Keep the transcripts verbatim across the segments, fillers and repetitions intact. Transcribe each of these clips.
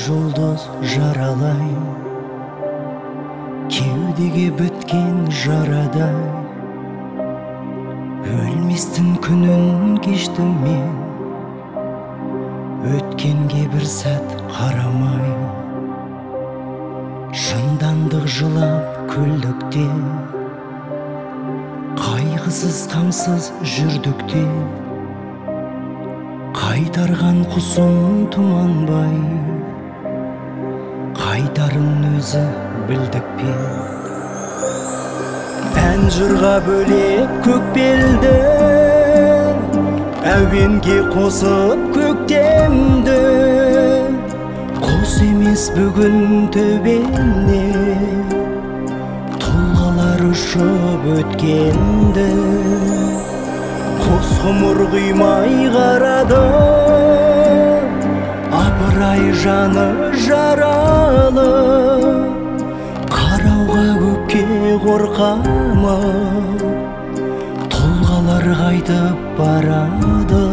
жұлдыз жаралай, кеудеге біткен жарадай. Өлместің күнін кештім мен, өткенге бір сәт қарамай. Жындандық жылап күлдікте, қайғысыз қамсыз жүрдікте. Қайтарған құсын тұманбай, қайтарын өзі білдік пе. Ән жырға бөлеп көк белді, әуенге қосып көктемді. Қос емес бүгін төбемне, тұлғалар ұшып өткенді. Қос ғұмыр құймай қарады, апырай жаны жаралы. Қарауға көкке қорқама, тұлғалар қайтып барады.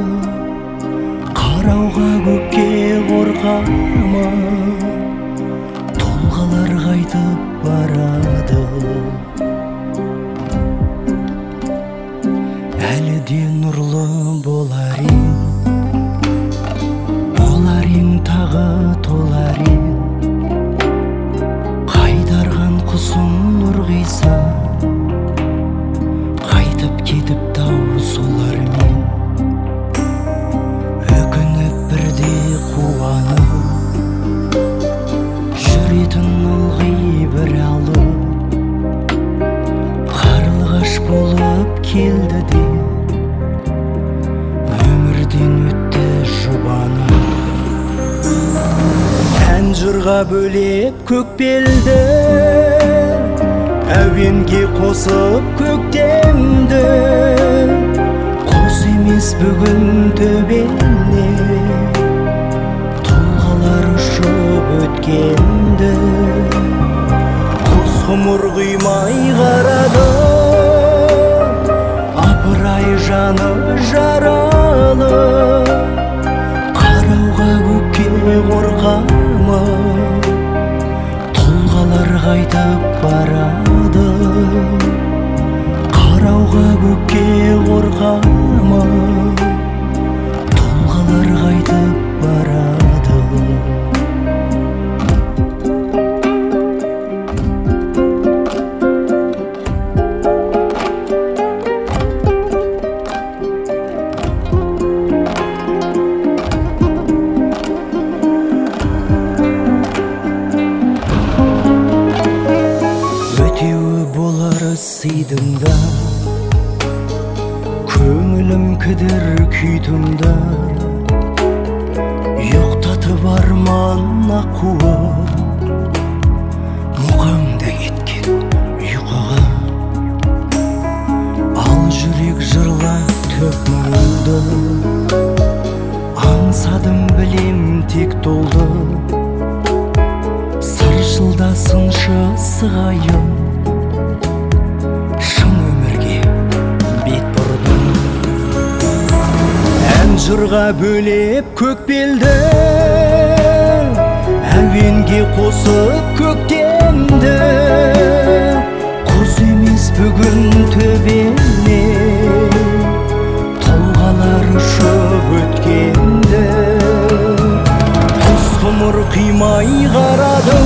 Қарауға көкке қорқама, тұлғалар қайтып барады. Әлі де нұрлы болар ең, болар ең тағы толар ең. Қайдарған құсын нұрғиса, қайтып кетіп тау солармен. Өкініп бірде қуанып, жүретін ылғи бір алып. Қарлығаш болып келді де, өмірден өтті жұбанып. Ән жырға бөлеп көк белді, әуенге қосып көктемді. Қос емес бүгін төбемне, тұлғалар ұшып өткенді. Қос ғұмыр құймай қарады, апырай жаны жаралы. Қарауға көкке қорқама, тұлғалар қайтып барады. Қарауға көкке қорқама, тұлғалар қайтып барады. Сыйдыңда, көңілім кідір күйдіңда. Ұйықтатып арман ақуы, мұқаңда кеткен ұйқыға. Ал жүрек жырлап төк мұңды, аңсадым білем тек толды. Сыршылда сыншы сығайым, жырға бөлеп көк белді, әуенге қосып көктемді. Құс емес бүгін төбемне, тұлғалар ұшып өткенді. Құс ғұмыр құймай қарады,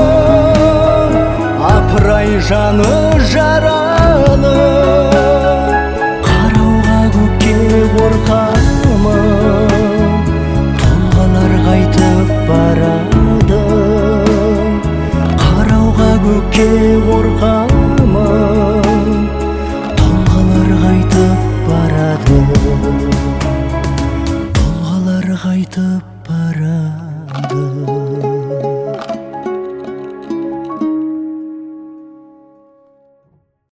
апырай жаны жаралы. Қарауға көкке қорқама,